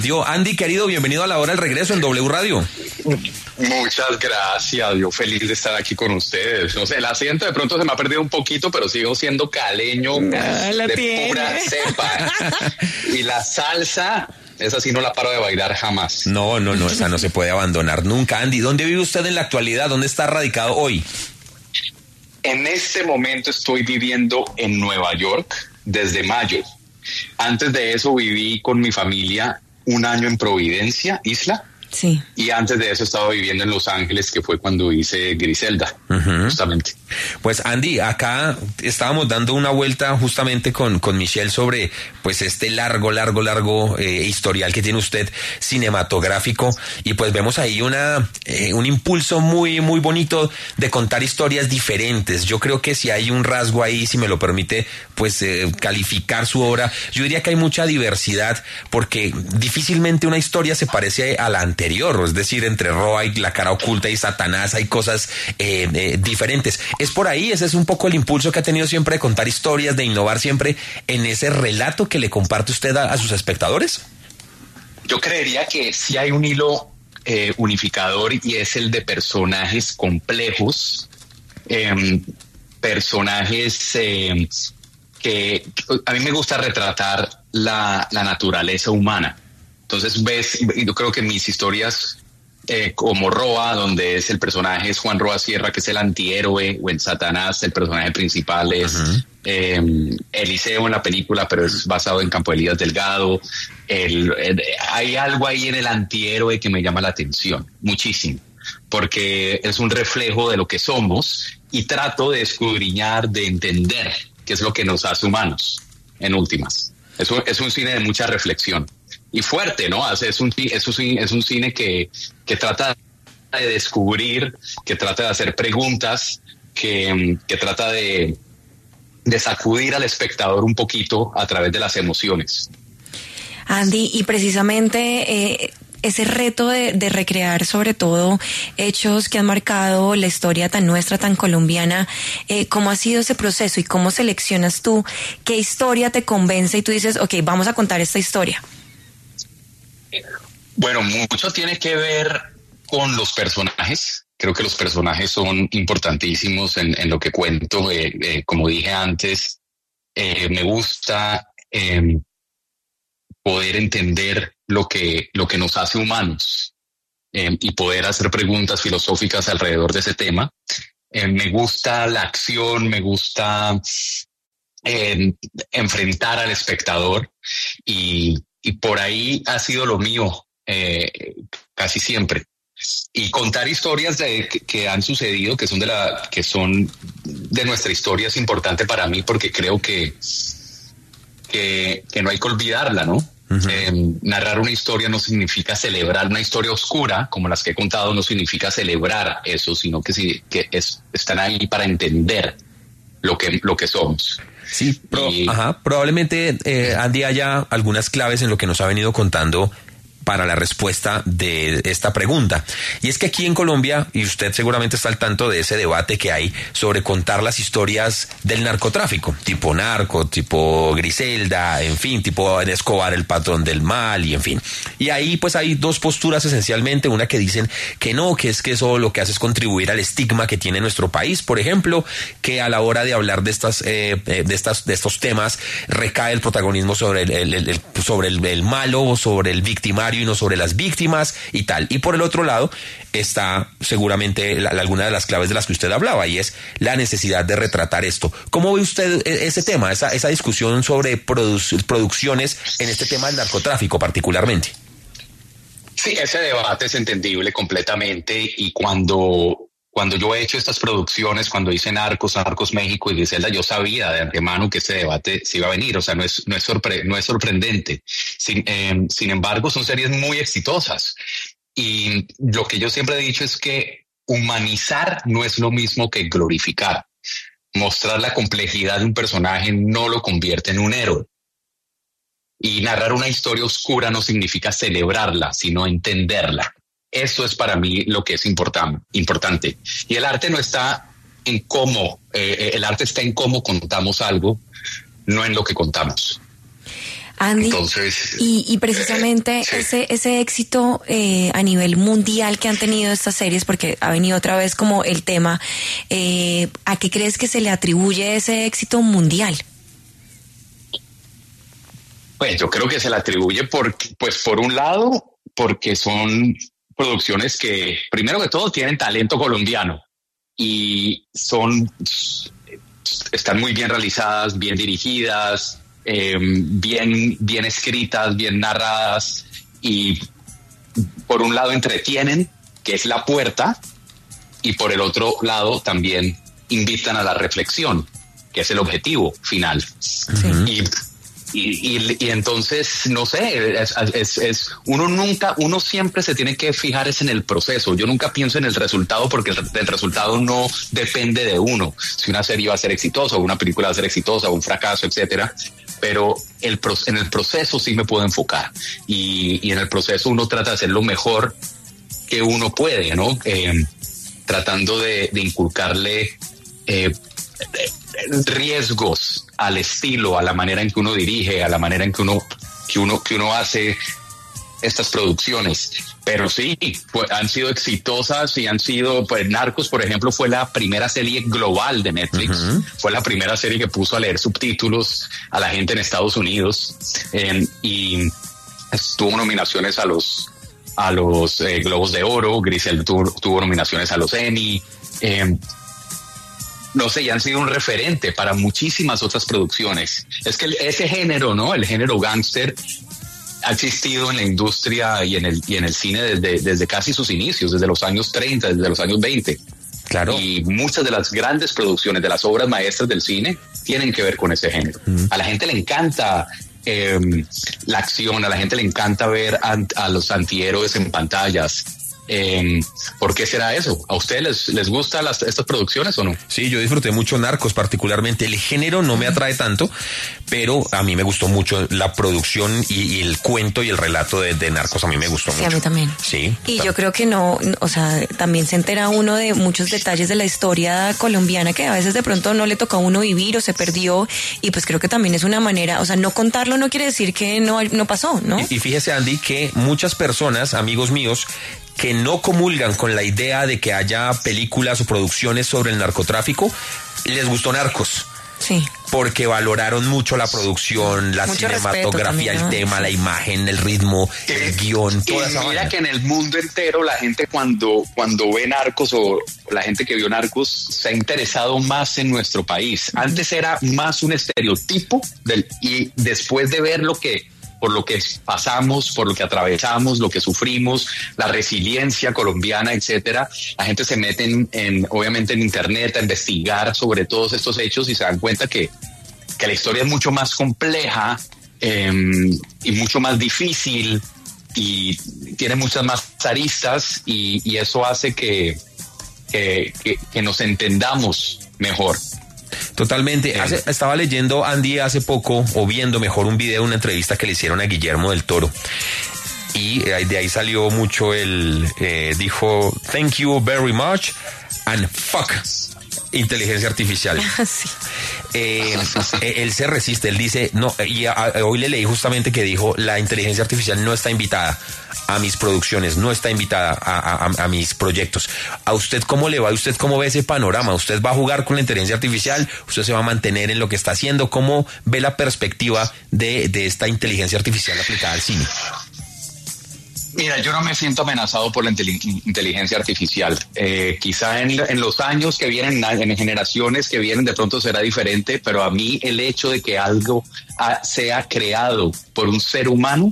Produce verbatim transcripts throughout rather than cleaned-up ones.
Dio, Andy, querido, bienvenido a La Hora del Regreso en W Radio. Muchas gracias, yo feliz de estar aquí con ustedes. No sé, el acento de pronto se me ha perdido un poquito, pero sigo siendo caleño no, de tiene. pura cepa. Y la salsa, esa sí no la paro de bailar jamás. No, no, no, esa no se puede abandonar nunca. Andy, ¿dónde vive usted en la actualidad? ¿Dónde está radicado hoy? En este momento estoy viviendo en Nueva York desde mayo. Antes de eso viví con mi familia un año en Providencia, Isla. Sí. Y antes de eso estaba viviendo en Los Ángeles, que fue cuando hice Griselda, uh-huh. justamente. Pues Andy, acá estábamos dando una vuelta justamente con, con Michelle sobre pues este largo, largo, largo eh, historial que tiene usted cinematográfico, y pues vemos ahí una eh, un impulso muy, muy bonito de contar historias diferentes. Yo creo que si hay un rasgo ahí, si me lo permite, pues eh, calificar su obra, yo diría que hay mucha diversidad, porque difícilmente una historia se parece a la anterior. Es decir, entre Roa y La Cara Oculta y Satanás hay cosas eh, eh, diferentes. Es por ahí, ese es un poco el impulso que ha tenido siempre de contar historias, de innovar siempre en ese relato que le comparte usted a, a sus espectadores. Yo creería que sí hay un hilo eh, unificador, y es el de personajes complejos, eh, personajes eh, que a mí me gusta retratar la, la naturaleza humana. Entonces ves, yo creo que mis historias eh, como Roa, donde es el personaje es Juan Roa Sierra, que es el antihéroe, o en Satanás el personaje principal es uh-huh. eh, Eliseo en la película, pero es basado en Campo Elías Delgado. El, el, hay algo ahí en el antihéroe que me llama la atención muchísimo, porque es un reflejo de lo que somos, y trato de escudriñar, de entender qué es lo que nos hace humanos, en últimas. Es un, es un cine de mucha reflexión. Y fuerte, ¿no? Es un, es un, es un cine que, que trata de descubrir, que trata de hacer preguntas, que, que trata de, de sacudir al espectador un poquito a través de las emociones. Andy, y precisamente eh, ese reto de, de recrear sobre todo hechos que han marcado la historia tan nuestra, tan colombiana, eh, ¿cómo ha sido ese proceso y cómo seleccionas tú qué historia te convence y tú dices, ok, vamos a contar esta historia? Bueno, mucho tiene que ver con los personajes. Creo que los personajes son importantísimos en, en lo que cuento. Eh, eh, como dije antes, eh, me gusta eh, poder entender lo que, lo que nos hace humanos eh, y poder hacer preguntas filosóficas alrededor de ese tema. Eh, me gusta la acción, me gusta eh, enfrentar al espectador, y Y por ahí ha sido lo mío eh, casi siempre. Y contar historias de, que, que han sucedido, que son de la, que son de nuestra historia, es importante para mí, porque creo que, que, que no hay que olvidarla, ¿no? Uh-huh. Eh, narrar una historia no significa celebrar una historia oscura, como las que he contado, no significa celebrar eso, sino que, sí, que es, están ahí para entender lo que, lo que somos. Sí, pro, y, ajá, probablemente eh, Andy haya algunas claves en lo que nos ha venido contando para la respuesta de esta pregunta. Y es que aquí en Colombia, y usted seguramente está al tanto de ese debate que hay sobre contar las historias del narcotráfico, tipo Narco, tipo Griselda, en fin, tipo Escobar, el patrón del mal, y en fin. Y ahí pues hay dos posturas esencialmente, una que dicen que no, que es que eso lo que hace es contribuir al estigma que tiene nuestro país, por ejemplo, que a la hora de hablar de estas, eh, de estas, de estos temas recae el protagonismo sobre el, el, el sobre el, el malo, sobre el victimario, y no sobre las víctimas y tal. Y por el otro lado está seguramente la, la, alguna de las claves de las que usted hablaba, y es la necesidad de retratar esto. ¿Cómo ve usted ese tema, esa, esa discusión sobre produ- producciones en este tema del narcotráfico particularmente? Sí, ese debate es entendible completamente, y cuando... Cuando yo he hecho estas producciones, cuando hice Narcos, Narcos México y Griselda, yo sabía de antemano que ese debate se iba a venir. O sea, no es, no es, sorpre- no es sorprendente. Sin, eh, sin embargo, son series muy exitosas. Y lo que yo siempre he dicho es que humanizar no es lo mismo que glorificar. Mostrar la complejidad de un personaje no lo convierte en un héroe. Y narrar una historia oscura no significa celebrarla, sino entenderla. Eso es para mí lo que es important, importante. Y el arte no está en cómo, eh, el arte está en cómo contamos algo, no en lo que contamos. Andy, Entonces, y, y precisamente eh, sí. ese, ese éxito eh, a nivel mundial que han tenido estas series, porque ha venido otra vez como el tema, eh, ¿a qué crees que se le atribuye ese éxito mundial? Pues yo creo que se le atribuye por, pues por un lado, porque son producciones que, primero que todo, tienen talento colombiano y son, están muy bien realizadas, bien dirigidas, eh, bien, bien escritas, bien narradas y por un lado entretienen, que es la puerta, y por el otro lado también invitan a la reflexión, que es el objetivo final. Sí. Y Y, y, y entonces, no sé, es, es, es uno nunca, uno siempre se tiene que fijar es en el proceso. Yo nunca pienso en el resultado porque el, el resultado no depende de uno. Si una serie va a ser exitosa o una película va a ser exitosa o un fracaso, etcétera. Pero el, en el proceso sí me puedo enfocar y, y en el proceso uno trata de hacer lo mejor que uno puede, ¿no? Eh, tratando de, de inculcarle eh, riesgos al estilo, a la manera en que uno dirige, a la manera en que uno que uno que uno hace estas producciones. Pero sí, pues, han sido exitosas y han sido, pues Narcos, por ejemplo, fue la primera serie global de Netflix. Uh-huh. Fue la primera serie que puso a leer subtítulos a la gente en Estados Unidos eh, y tuvo nominaciones a los a los eh, Globos de Oro. Grisel tuvo, tuvo nominaciones a los Emmy. Eh, no sé, y han sido un referente para muchísimas otras producciones. Es que ese género, ¿no? El género gángster ha existido en la industria y en el, y en el cine desde, desde casi sus inicios, desde los años treinta, desde los años veinte. Claro. Y muchas de las grandes producciones, de las obras maestras del cine, tienen que ver con ese género. Mm. A la gente le encanta eh, la acción, a la gente le encanta ver a, a los antihéroes en pantallas. Eh, ¿Por qué será eso? ¿A ustedes les, les gustan las, estas producciones o no? Sí, yo disfruté mucho Narcos, particularmente. El género no me atrae tanto, pero a mí me gustó mucho la producción y, y el cuento y el relato de, de Narcos. A mí me gustó sí, mucho. Sí, a mí también. Sí. Y yo creo que no, o sea, también se entera uno de muchos detalles de la historia colombiana que a veces de pronto no le tocó a uno vivir o se perdió. Y pues creo que también es una manera, o sea, no contarlo no quiere decir que no, no pasó, ¿no? Y, y fíjese, Andy, que muchas personas, amigos míos, que no comulgan con la idea de que haya películas o producciones sobre el narcotráfico, les gustó Narcos. Sí. Porque valoraron mucho la producción, la mucho cinematografía, también, ¿no? El tema, sí. La imagen, el ritmo, que, el guión, toda esa mira vaina. Que en el mundo entero la gente cuando, cuando ve Narcos o la gente que vio Narcos se ha interesado más en nuestro país. Antes era más un estereotipo del, y después de ver lo que por lo que pasamos, por lo que atravesamos, lo que sufrimos, la resiliencia colombiana, etcétera. La gente se mete en, en, obviamente en internet a investigar sobre todos estos hechos y se dan cuenta que, que la historia es mucho más compleja eh, y mucho más difícil y tiene muchas más aristas y, y eso hace que, que, que, que nos entendamos mejor. Totalmente. Hace, estaba leyendo, Andy, hace poco, o viendo mejor un video, una entrevista que le hicieron a Guillermo del Toro. Y de ahí salió mucho el, eh, dijo, thank you very much and fuck inteligencia artificial. Sí. Eh, él se resiste, él dice, no, y a, a, hoy le leí justamente que dijo, la inteligencia artificial no está invitada a mis producciones, no está invitada a, a, a mis proyectos. ¿A usted cómo le va? ¿Usted cómo ve ese panorama? ¿Usted va a jugar con la inteligencia artificial? ¿Usted se va a mantener en lo que está haciendo? ¿Cómo ve la perspectiva de, de esta inteligencia artificial aplicada al cine? Mira, yo no me siento amenazado por la inteligencia artificial. Eh, quizá en, en los años que vienen, en generaciones que vienen, de pronto será diferente, pero a mí el hecho de que algo ha, sea creado por un ser humano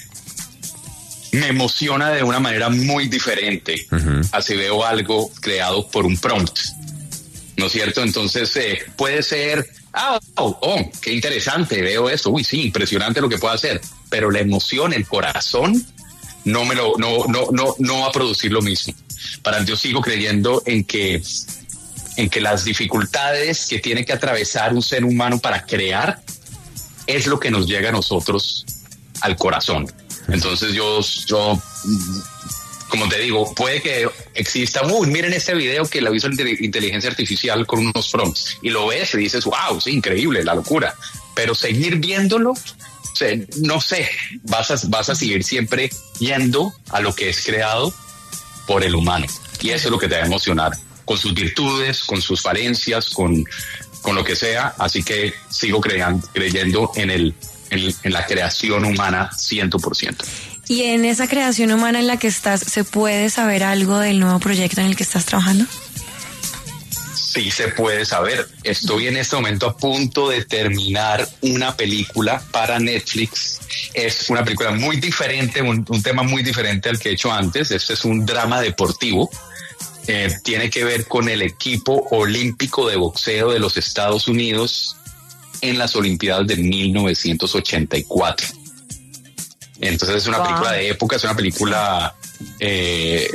me emociona de una manera muy diferente. Uh-huh. Así veo algo creado por un prompt, ¿no es cierto? Entonces eh, puede ser, ah, oh, oh, qué interesante, veo eso, uy, sí, impresionante lo que puede hacer, pero la emoción, el corazón, no me lo, no, no, no, no va a producir lo mismo. Para yo sigo creyendo en que, en que las dificultades que tiene que atravesar un ser humano para crear es lo que nos llega a nosotros al corazón. Entonces yo, yo, como te digo, puede que exista, uy, miren este video que lo hizo la inteligencia artificial con unos prompts y lo ves y dices, wow, sí, increíble, la locura. Pero seguir viéndolo sé, no sé, vas a, vas a seguir siempre yendo a lo que es creado por el humano. Y eso es lo que te va a emocionar, con sus virtudes, con sus falencias, con, con lo que sea. Así que sigo creyendo, creyendo en, el, en, en la creación humana cien por ciento. Y en esa creación humana en la que estás, ¿se puede saber algo del nuevo proyecto en el que estás trabajando? Sí se puede saber. Estoy en este momento a punto de terminar una película para Netflix. Es una película muy diferente, un, un tema muy diferente al que he hecho antes. Este es un drama deportivo. Eh, tiene que ver con el equipo olímpico de boxeo de los Estados Unidos en las Olimpiadas de mil novecientos ochenta y cuatro. Entonces es una wow. película de época, es una película... Eh,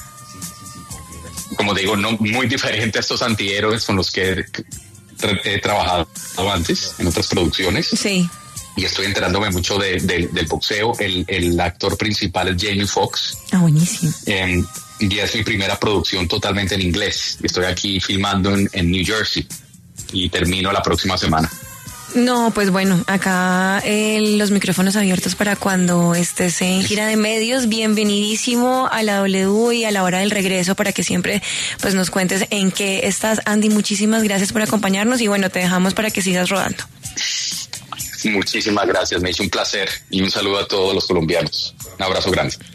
como digo, no muy diferente a estos antihéroes con los que he, he trabajado antes en otras producciones. Sí. Y estoy enterándome mucho de, de, del boxeo. El, el actor principal es Jamie Foxx. Ah, buenísimo. Eh, y es mi primera producción totalmente en inglés. Estoy aquí filmando en, en New Jersey y termino la próxima semana. No, pues bueno, acá eh, los micrófonos abiertos para cuando estés en gira de medios. Bienvenidísimo a la W y a la hora del regreso para que siempre pues nos cuentes en qué estás. Andy, muchísimas gracias por acompañarnos y bueno, te dejamos para que sigas rodando. Muchísimas gracias, me hizo un placer y un saludo a todos los colombianos. Un abrazo grande.